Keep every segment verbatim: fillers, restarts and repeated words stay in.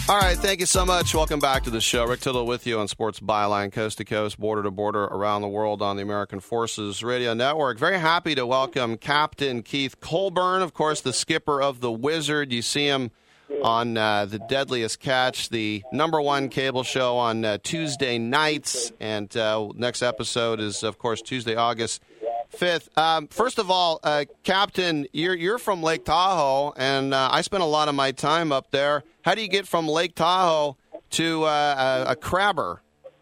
All right, thank you so much. Welcome back to the show. Rick Tittle with you on Sports Byline, coast to coast, border to border, around the world on the American Forces Radio Network. Very happy to welcome Captain Keith Colburn, of course, the skipper of the Wizard. You see him on uh, The Deadliest Catch, the number one cable show on uh, Tuesday nights. And uh, next episode is, of course, Tuesday, August fifth. Um, first of all, uh, Captain, you're you're from Lake Tahoe, and uh, I spent a lot of my time up there. How do you get from Lake Tahoe to uh, a, a crabber?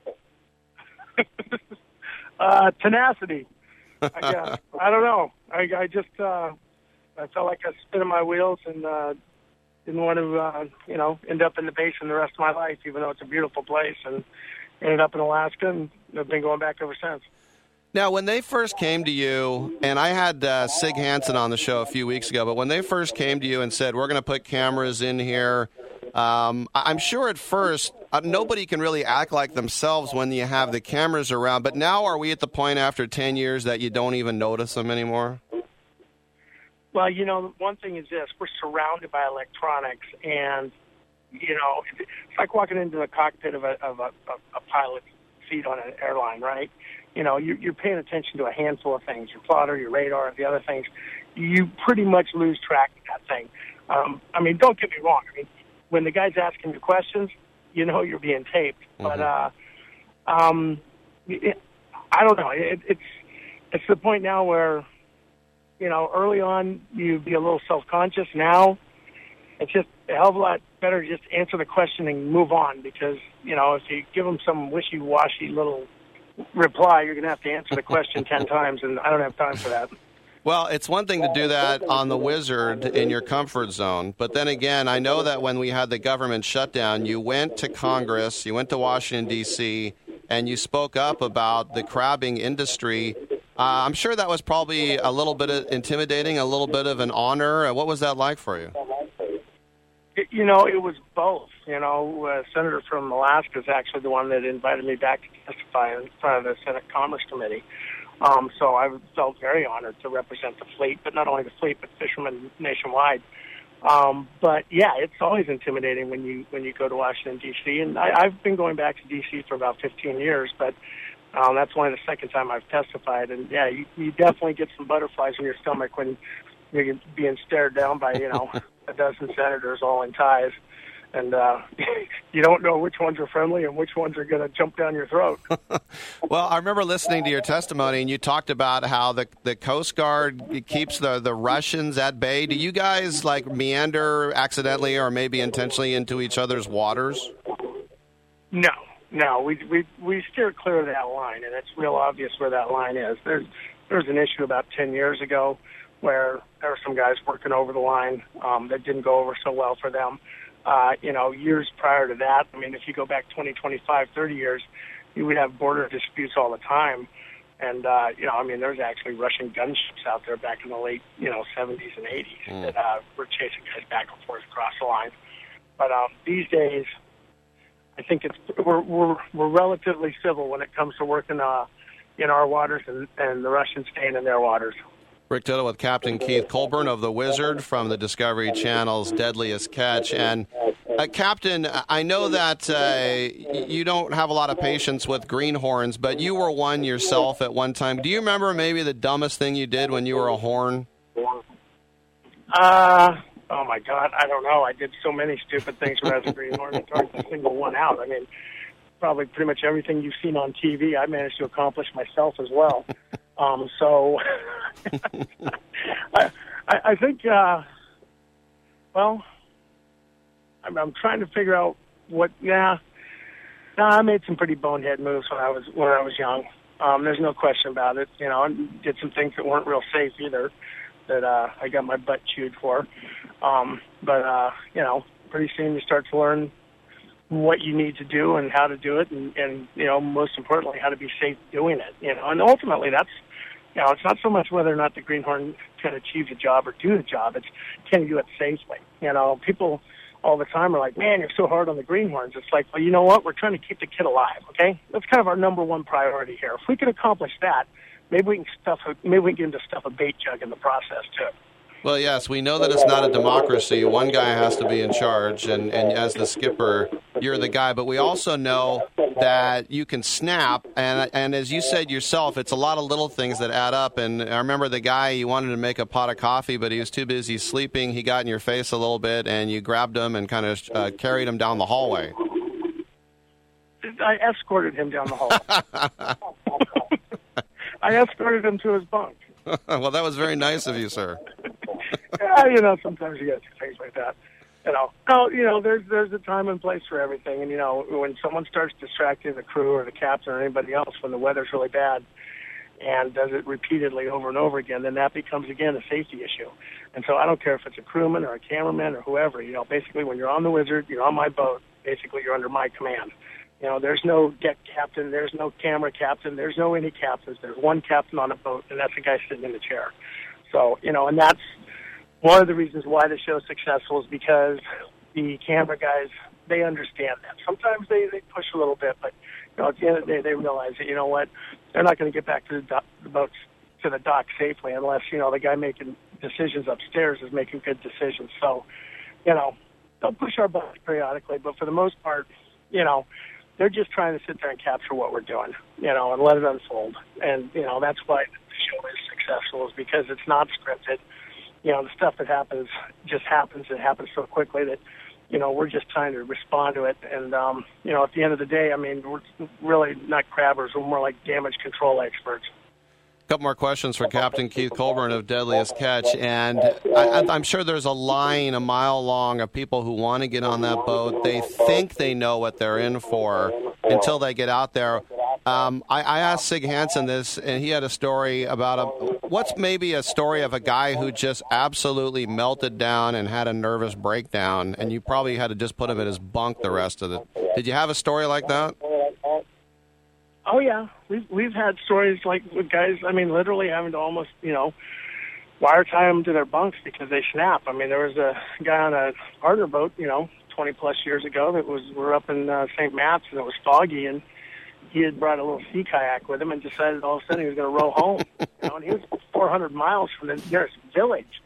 uh, tenacity. I, guess. I don't know. I, I just uh, I felt like I was spinning my wheels and uh, didn't want to, uh, you know, end up in the basin the rest of my life, even though it's a beautiful place. And ended up in Alaska, and I've been going back ever since. Now, when they first came to you, and I had uh, Sig Hansen on the show a few weeks ago, but when they first came to you and said, we're going to put cameras in here, um, I'm sure at first uh, nobody can really act like themselves when you have the cameras around. But now are we at the point after ten years that you don't even notice them anymore? Well, you know, one thing is this. We're surrounded by electronics, and, you know, it's like walking into the cockpit of a, of a, a pilot's seat on an airline, right? You know, you're, you're paying attention to a handful of things, your plotter, your radar, the other things. You pretty much lose track of that thing. Um, I mean, don't get me wrong. I mean, when the guy's asking you questions, you know you're being taped. Mm-hmm. But uh, um, it, I don't know. It, it's it's the point now where, you know, early on you'd be a little self-conscious. Now it's just a hell of a lot better to just answer the question and move on, because, you know, if you give them some wishy-washy little reply, you're going to have to answer the question ten times, and I don't have time for that. Well, it's one thing to do that on the Wizard in your comfort zone, but then again, I know that when we had the government shutdown, you went to Congress, you went to Washington, D C, and you spoke up about the crabbing industry. Uh, I'm sure that was probably a little bit intimidating, a little bit of an honor. What was that like for you? It, you know, it was both. You know, a senator from Alaska is actually the one that invited me back to testify in front of the Senate Commerce Committee. Um, so I felt very honored to represent the fleet, but not only the fleet, but fishermen nationwide. Um, but yeah, it's always intimidating when you when you go to Washington, D C, and I, I've been going back to D C for about fifteen years, but um, that's only the second time I've testified. And yeah, you, you definitely get some butterflies in your stomach when you're being stared down by, you know, a dozen senators all in ties. And uh, you don't know which ones are friendly and which ones are going to jump down your throat. Well, I remember listening to your testimony, and you talked about how the the Coast Guard keeps the, the Russians at bay. Do you guys, like, meander accidentally or maybe intentionally into each other's waters? No, no. We we we steer clear of that line, and it's real obvious where that line is. There's there's an issue about ten years ago where there were some guys working over the line um, that didn't go over so well for them. Uh, you know, years prior to that, I mean, if you go back twenty, twenty-five, thirty years, you would have border disputes all the time. And, uh, you know, I mean, there's actually Russian gunships out there back in the late, you know, seventies and eighties mm. that uh, were chasing guys back and forth across the line. But um, these days, I think it's we're, we're we're relatively civil when it comes to working uh, in our waters and, and the Russians staying in their waters. Rick Tittle with Captain Keith Colburn of the Wizard from the Discovery Channel's Deadliest Catch. And, uh, Captain, I know that uh, you don't have a lot of patience with greenhorns, but you were one yourself at one time. Do you remember maybe the dumbest thing you did when you were a horn? Uh, oh, my God, I don't know. I did so many stupid things when I was a greenhorn. It's hard to single one out. I mean, probably pretty much everything you've seen on T V, I managed to accomplish myself as well. Um, so I, I, I think, uh, well, I'm, I'm trying to figure out what, yeah, no, I made some pretty bonehead moves when I was, when I was young. Um, there's no question about it. You know, I did some things that weren't real safe either that, uh, I got my butt chewed for. Um, but, uh, you know, pretty soon you start to learn what you need to do and how to do it, and, and you know, most importantly, how to be safe doing it. You know, and ultimately, that's, you know, it's not so much whether or not the greenhorn can achieve the job or do the job. It's can you do it safely. You know, people all the time are like, "Man, you're so hard on the greenhorns." It's like, well, you know what? We're trying to keep the kid alive. Okay, that's kind of our number one priority here. If we can accomplish that, maybe we can stuff. A, maybe we can get him to stuff a bait jug in the process too. Well, yes, we know that it's not a democracy. One guy has to be in charge, and, and as the skipper, you're the guy. But we also know that you can snap, and and as you said yourself, it's a lot of little things that add up. And I remember the guy, you wanted to make a pot of coffee, but he was too busy sleeping. He got in your face a little bit, and you grabbed him and kind of uh, carried him down the hallway. I escorted him down the hallway. I escorted him to his bunk. Well, that was very nice of you, sir. Yeah, you know, sometimes you get things like that. You know, oh, you know, there's there's a time and place for everything. And you know, when someone starts distracting the crew or the captain or anybody else when the weather's really bad, and does it repeatedly over and over again, then that becomes again a safety issue. And so I don't care if it's a crewman or a cameraman or whoever. You know, basically when you're on the Wizard, you're on my boat. Basically, you're under my command. You know, there's no deck captain, there's no camera captain, there's no any captains. There's one captain on a boat, and that's the guy sitting in the chair. So, you know, and that's one of the reasons why the show's successful is because the camera guys, they understand that. Sometimes they, they push a little bit, but, you know, at the end of the day, they realize that, you know what, they're not going to get back to the, dock, the boat to the dock safely unless, you know, the guy making decisions upstairs is making good decisions. So, you know, they'll push our buttons periodically, but for the most part, you know, they're just trying to sit there and capture what we're doing, you know, and let it unfold. And, you know, that's why the show is successful, is because it's not scripted. You know, the stuff that happens just happens. It happens so quickly that, you know, we're just trying to respond to it. And, um, you know, at the end of the day, I mean, we're really not crabbers. We're more like damage control experts. A couple more questions for Captain Keith Colburn of Deadliest Catch, and I, I'm sure there's a line a mile long of people who want to get on that boat. They think they know what they're in for until they get out there. Um, I, I asked Sig Hansen this, and he had a story about a what's maybe a story of a guy who just absolutely melted down and had a nervous breakdown, and you probably had to just put him in his bunk the rest of it. Did you have a story like that? Oh yeah, we've we've had stories like with guys. I mean, literally having to almost, you know, wire tie them to their bunks because they snap. I mean, there was a guy on a partner boat, you know, twenty plus years ago that was we we're up in uh, Saint Matt's and it was foggy, and he had brought a little sea kayak with him and decided all of a sudden he was going to row home. You know, and he was four hundred miles from the nearest village.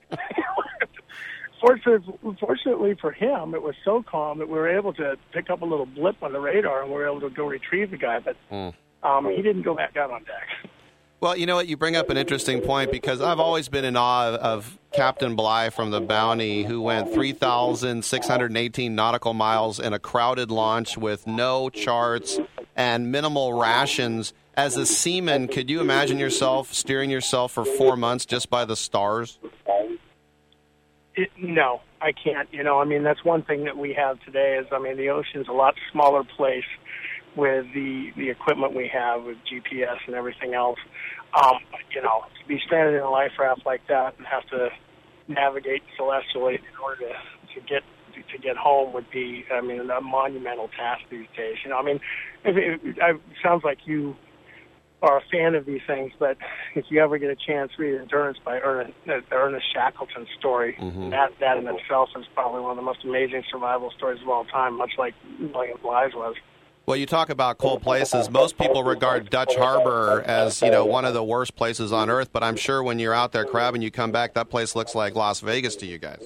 Fortunately, fortunately for him, it was so calm that we were able to pick up a little blip on the radar and we were able to go retrieve the guy. But mm. um, he didn't go back out on deck. Well, you know what? You bring up an interesting point because I've always been in awe of Captain Bligh from the Bounty, who went three thousand six hundred eighteen nautical miles in a crowded launch with no charts and minimal rations. As a seaman, could you imagine yourself steering yourself for four months just by the stars? It, no, I can't. You know, I mean, that's one thing that we have today is, I mean, the ocean's a lot smaller place with the, the equipment we have with G P S and everything else. Um, you know, to be stranded in a life raft like that and have to navigate celestially in order to, to get to get home would be, I mean, a monumental task these days. You know, I mean, it, it, it sounds like you are a fan of these things, but if you ever get a chance, read Endurance by Ernest, Ernest Shackleton's story. Mm-hmm. That that in itself is probably one of the most amazing survival stories of all time, much like William Bligh's was. Well, you talk about cold places. Most people regard Dutch Harbor as, you know, one of the worst places on Earth, but I'm sure when you're out there crabbing, you come back, that place looks like Las Vegas to you guys.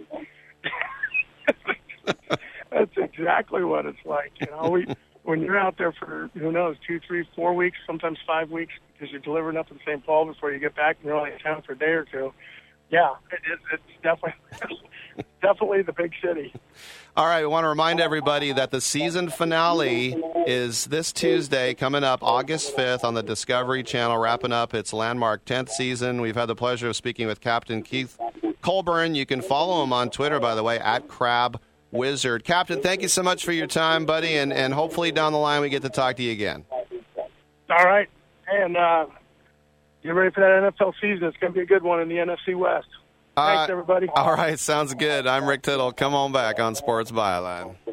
That's exactly what it's like. You know, we when you're out there for, who knows, two, three, four weeks, sometimes five weeks, because you're delivering up in Saint Paul before you get back and you're only in town for a day or two. Yeah, it, it, it's definitely definitely the big city. All right, we want to remind everybody that the season finale is this Tuesday coming up, August fifth, on the Discovery Channel, wrapping up its landmark tenth season. We've had the pleasure of speaking with Captain Keith Colburn. You can follow him on Twitter, by the way, at Crab Wizard. Captain, thank you so much for your time, buddy, and, and hopefully down the line we get to talk to you again. All right, and uh, get ready for that N F L season. It's going to be a good one in the N F C West. Thanks, uh, everybody. All right, sounds good. I'm Rick Tittle. Come on back on Sports Byline.